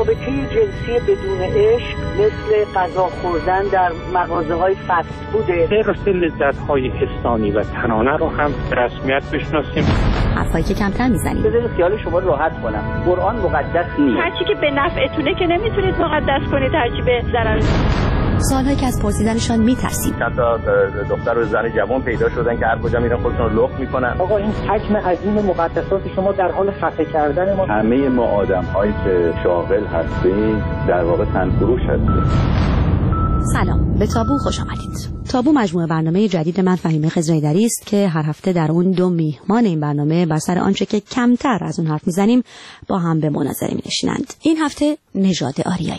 رابطه جنسی بدون عشق مثل غذا خوردن در مغازه‌های فست فوده. حرص لذت‌های حسانی و تنانه رو هم به رسمیت بشناسیم. حرفایی که کمتر میزنیم. بذارید خیال شما رو راحت کنم. قرآن مقدس نیست. هرچی که به نفعتونه که نمیتونید مقدس کنید، هرچی به ضرر. سالهایی که از پرسیدنشان میترسیم. چند تا دختر و زن جوان پیدا شدن که هر کجا میرن خودشون رو لخت میکنن. آقا این حجم عظیم مقدسات شما در حال خفه کردن ما. همه ما آدم‌هایی که شاغل هستیم در واقع تنفروش هستیم. سلام، به تابو خوش آمدید. تابو مجموعه برنامه جدید من فهیمه خضرایدری است که هر هفته در اون دو میهمان این برنامه بر سر آنچه که کمتر از اون حرف میزنیم با هم به مناظره می‌نشینند. این هفته نژاد آریایی.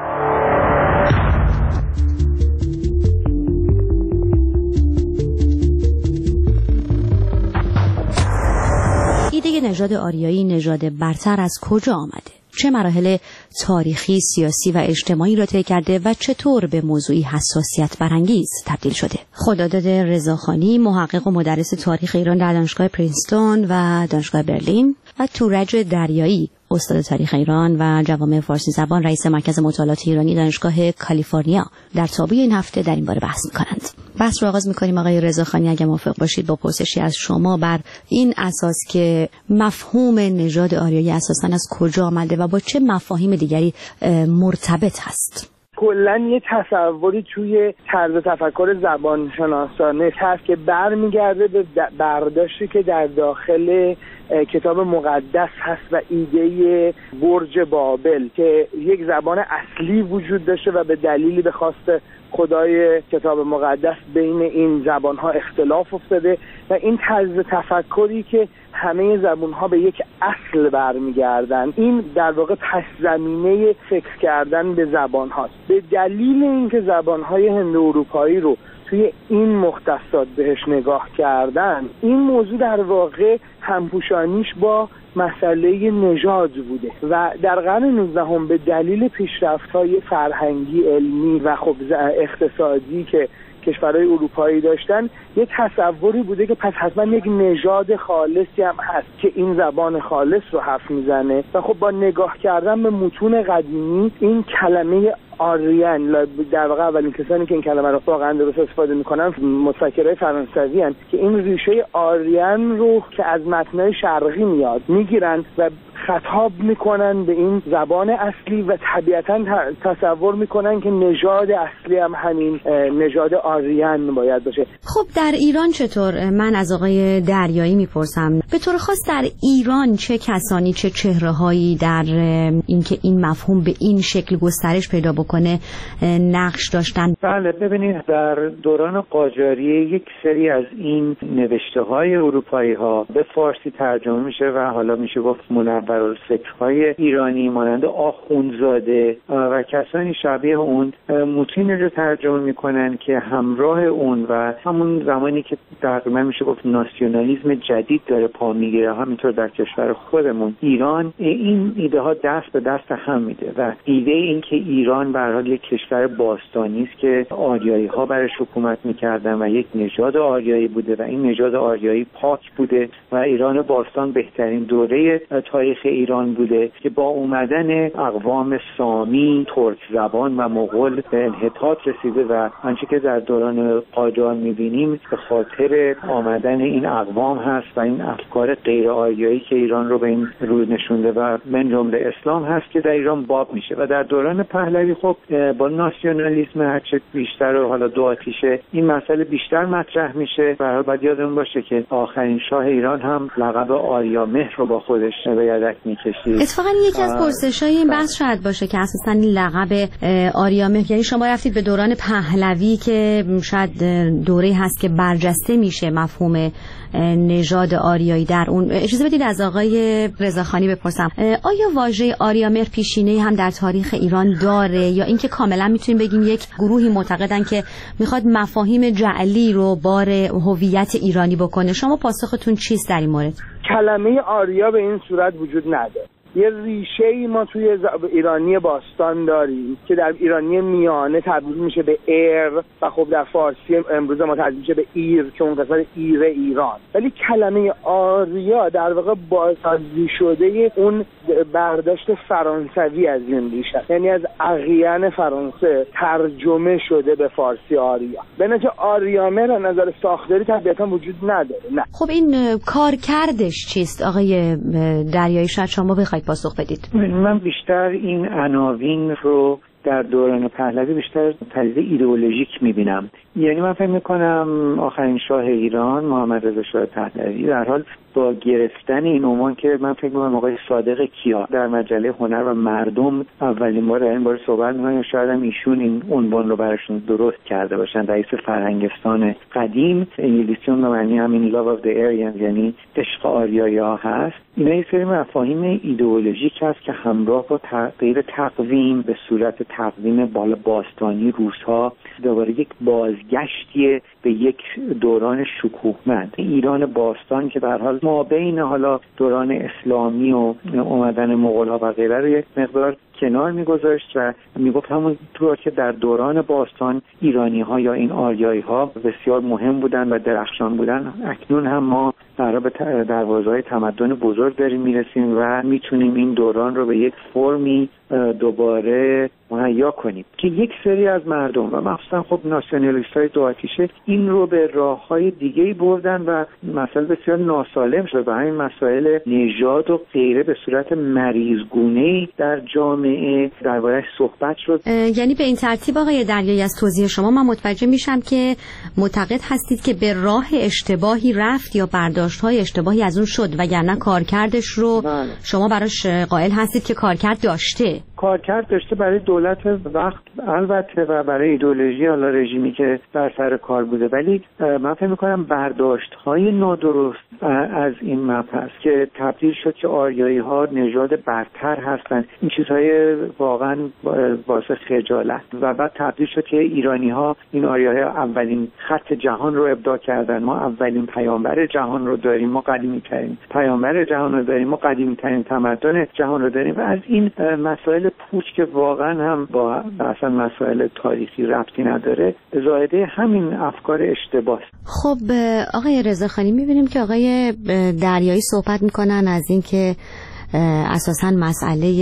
ایده نژاد آریایی نژاد برتر از کجا آمده؟ چه مراحل تاریخی، سیاسی و اجتماعی را طی کرده و چطور به موضوعی حساسیت برانگیز تبدیل شده؟ خداداد رضاخانی، محقق و مدرس تاریخ ایران در دانشگاه پرینستون و دانشگاه برلین، و تورج دریایی، استاد تاریخ ایران و جوامع فارسی زبان، رئیس مرکز مطالعات ایرانی دانشگاه کالیفرنیا، در تابوی این هفته در این باره بحث می‌کنند. بحث رو آغاز می‌کنیم آقای رضاخانی، اگه موافق باشید، با پرسشی از شما بر این اساس که مفهوم نژاد آریایی اساساً از کجا آمده و با چه مفاهیم دیگری مرتبط هست؟ کلاً یه تصوری توی طرز تفکر زبانشناسانه هست که برمیگرده به برداشتی که در داخل کتاب مقدس هست و ایده برج بابل که یک زبان اصلی وجود داشته و به دلیلی به خواست خدای کتاب مقدس بین این زبانها اختلاف افتاده و این طرز تفکری که همه زبانها به یک اصل برمیگردن، این در واقع پس زمینه فکر کردن به زبان هاست. به دلیل اینکه زبانهای هند اروپایی رو توی این مختصات بهش نگاه کردن، این موضوع در واقع همپوشانیش با مسئله نژاد بوده و در قرن 19 به دلیل پیشرفت‌های فرهنگی، علمی و خب اقتصادی که کشورهای اروپایی داشتن، یه تصوری بوده که پس حتما یک نژاد خالصی هم هست که این زبان خالص رو حرف میزنه و خب با نگاه کردن به متون قدیمی این کلمه آریان، در واقع اولین کسانی که این کلمه رو واقعا درست استفاده میکنن متفکرای فرانسوی هستند که این ریشه آریان رو که از متنای شرقی میاد میگیرن و خطاب میکنن به این زبان اصلی و طبیعتا تصور میکنن که نژاد اصلی هم همین نژاد آریان باید باشه. خب در ایران چطور؟ من از آقای دریایی میپرسم، به طور خاص در ایران چه کسانی، چه چهره‌هایی در اینکه این مفهوم به این شکل گسترش پیدا بکنه نقش داشتن؟ بله، ببینید در دوران قاجاریه یک سری از این نوشته‌های اروپایی‌ها به فارسی ترجمه میشه و حالا میشه گفت منورالفکرهای ایرانی مانند آخوندزاده و کسانی شبیه اون متونی رو ترجمه میکنن که همراه اون و همون زمانی که تقریبا میشه گفت ناسیونالیسم جدید داره پا میگیره، همینطور در کشور خودمون ایران این ایده ها دست به دست هم میده و ایده این که ایران به هر حال یک کشور باستانی است که آریایی ها برش حکومت میکردن و یک نژاد آریایی بوده و این نژاد آریایی پاک بوده و ایران باستان بهترین دوره تاریخ ایران بوده که با اومدن اقوام سامی، ترک زبان و مغول به انحطاط رسیده و آنچه که در دوران قاجار می‌بینیم به خاطر آمدن این اقوام هست و این افکار غیر آریایی که ایران رو به این روی نشونده و من جمله اسلام هست که در ایران باب میشه و در دوران پهلوی خب با ناسیونالیسم هرچه بیشتر و حالا دو آتیشه این مسئله بیشتر مطرح میشه و باید یادمون باشه که آخرین شاه ایران هم لقب آریامهر رو با خودش به یدک میکشید. اتفاقا یکی از پرسش‌های این بحث شاید باشه که اساساً این لقب آریامهر، یعنی شما رفتید به دوران پهلوی که شاید دوره‌ای هست که برجسته میشه مفهوم نژاد آریایی در اون. اجازه بدید از آقای رضاخانی بپرسم، آیا واژه آریامهر پیشینه‌ای هم در تاریخ ایران داره یا اینکه کاملا میتونیم بگیم یک گروهی معتقدن که میخواد مفاهیم جعلی رو بار هویت ایرانی بکنه؟ شما پاسختون چیست در این مورد؟ کلمه آریا به این صورت وجود نداره. یه ریشه‌ای ما توی ایرانی باستان داریم که در ایرانی میانه تبدیل میشه به ایر و خب در فارسی امروز ما تبدیل میشه به ایر که اون قسمت ایر ایران. ولی کلمه آریا در واقع بازسازی شده اون برداشت فرانسوی از این ریشه، یعنی از اقیان فرانسه ترجمه شده به فارسی آریا. به نتیجه آریامر از نظر ساختاری طبیعتا وجود نداره. نه. خب این کارکردش چیست آقای دریایی؟ شاید شما بخواید پاسخ بدید. من بیشتر این عناوین رو در دوران پهلوی بیشتر پدیده ایدئولوژیک می‌بینم. یعنی من فکر می‌کنم آخرین شاه ایران محمد رضا شاه پهلوی در حال با گرفتن این عنوان که من فکر می‌کنم آقای صادق کیا در مجله هنر و مردم اولین بار این بار صحبت می‌کنن، شاید هم ایشون این عنوان رو براشون درست کرده باشن. رئیس فرهنگستان قدیم، انگلیسی اون به معنی همین love of the Aryans یعنی عشق آریایی‌ها هست. اینا یه سری مفاهیم ایدئولوژیک هست که همراه با تغییر تقویم به صورت تقویم باستانی روس‌ها دوباره یک بازگشتی به یک دوران شکوهمند. ایران باستان که در حال ما بین حالا دوران اسلامی و اومدن مغول‌ها و غیره رو یک مقدار کنار میگذاشت و میگفت همونطور که در دوران باستان ایرانی‌ها یا این آریایی‌ها بسیار مهم بودن و درخشان بودن، اکنون هم ما به دروازه‌های تمدن بزرگ داریم میرسیم و میتونیم این دوران رو به یک فرمی دوباره مهیا کنیم که یک سری از مردم و مخصوصا خب ناسیونالیست‌های دو آتیشه این رو به راه‌های دیگه‌ای بردن و مسائل بسیار ناسالم شد و همین مسائل نژاد و غیره به صورت مریضگونه‌ای در جامعه درباره‌اش صحبت شد. یعنی به این ترتیب آقای دریایی از توضیح شما من متوجه میشم که معتقد هستید که به راه اشتباهی رفت یا برداشت‌های اشتباهی از اون شد وگرنه کارکردش رو شما براش قائل هستید که کارکرد داشته. کارکرد داشته برای دولت وقت البته و برای ایدئولوژی حالا رژیمی که در سر کار بوده، ولی من فکر می‌کنم برداشت‌های نادرست از این مبحث که تبدیل شد که آریایی‌ها نژاد برتر هستند، این چیزهای واقعا باعث خجالت و بعد تبدیل شد که ایرانی‌ها این آریایی‌ها اولین خط جهان رو ابداع کردن، ما اولین پیامبر جهان رو داریم، ما قدیمی‌ترین پیامبر جهان رو داریم، ما قدیمی‌ترین تمدن جهان رو داریم و از این مسائل پوچ که واقعا هم با اصلا مسائل تاریخی ربطی نداره زائده همین افکار اشتباه. خب آقای رضاخانی می‌بینیم که آقای دریایی صحبت می‌کنن از این که اساساً مسئله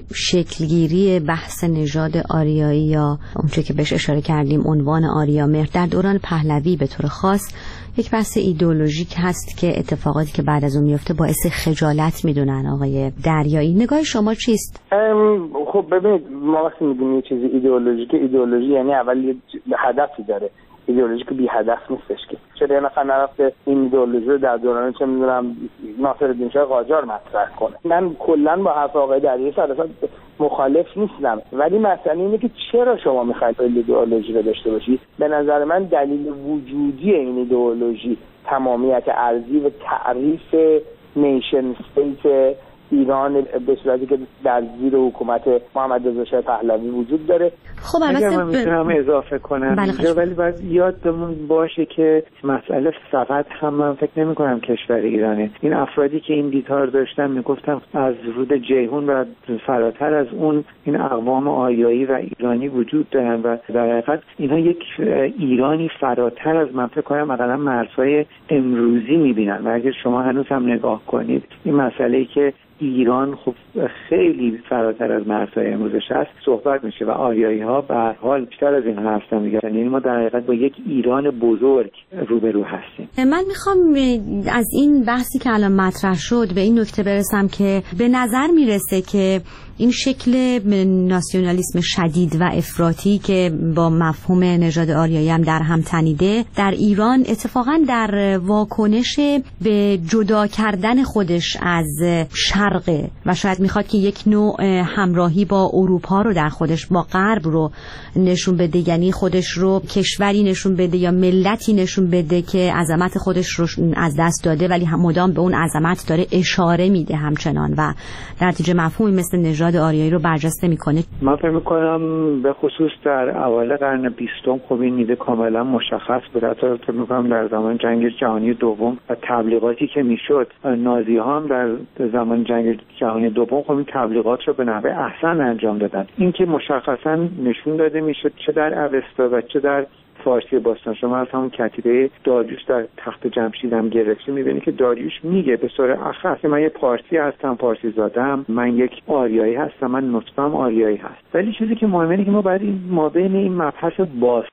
شکلگیری بحث نژاد آریایی یا اونچه که بهش اشاره کردیم عنوان آریامهر در دوران پهلوی به طور خاص یک بحث ایدئولوژیک هست که اتفاقاتی که بعد از اون میفته باعث خجالت میدونن. آقای دریایی نگاه شما چیست؟ خب ببینید ما وقتی میگیم یه چیزی ایدئولوژی یعنی اول یه هدفی داره. ایدئولوژی که بی هدف نیستش که چرا یه نفر نرفته این ایدئولوژی رو در دوران چه میدونم ناصرالدین شاه قاجار مطرح کنه. من کلا با حرف آقای دریایی اصلا مخالف نیستم، ولی مسئله اینه که چرا شما میخواید ایدئولوژی رو داشته باشید. به نظر من دلیل وجودی این ایدئولوژی تمامیت ارضی و تعریف نیشن استیت ایران به صورتی که در زیر حکومت محمد رضا شاه پهلوی وجود داره. خب البته من میتونم اضافه کنم اینجا، ولی باید یادمون باشه که مسئله فقط هم من فکر نمی کنم کشور ایرانه. این افرادی که این دیدار داشتن میگفتم از رود جیهون و فراتر از اون این اقوام آریایی و ایرانی وجود دارن و در حقیقت اینها یک ایرانی فراتر از من فکر کنم مثلا مرزهای امروزی میبینن و اگر شما هنوز هم نگاه کنید این مسئله‌ای که ایران خب خیلی فراتر از مرزهای امروزش هست صحبت میشه و آریایی‌ها به هر حال بیشتر از این هستن میگن، یعنی ما در حقیقت با یک ایران بزرگ روبرو هستیم. من میخوام از این بحثی که الان مطرح شد به این نکته برسم که به نظر میرسه که این شکل ناسیونالیسم شدید و افراطی که با مفهوم نژاد آریایی هم در هم تنیده در ایران اتفاقا در واکنش به جدا کردن خودش از شرق و شاید میخواد که یک نوع همراهی با اروپا رو در خودش با غرب رو نشون بده، یعنی خودش رو کشوری نشون بده یا ملتی نشون بده که عظمت خودش رو از دست داده ولی هم مدام به اون عظمت داره اشاره میده همچنان و در نتیجه مفهومی مثل نژاد آریایی رو برجسته میکنه. من فکر میکنم به خصوص در اوایل قرن 20 خب این ایده کاملا مشخص بود. حتی فکر میکنم در زمان جنگ جهانی دوم و تبلیغاتی که میشد نازی ها هم در زمان جنگ جهانی دوم خب این تبلیغات رو به نحو احسن انجام دادن. این که مشخصا نشون داده میشه چه در اوستا و چه در فارسی باستان، شما از همون کتیبه داریوش در تخت جمشید هم گرفتی میبینی که داریوش میگه به صورت اخص من یه پارسی هستم، پارسی زادم، من یک آریایی هستم، من نطفم آریایی هست. ولی چیزی که مهمه اینه که ما باید ما بین این مبحث باستان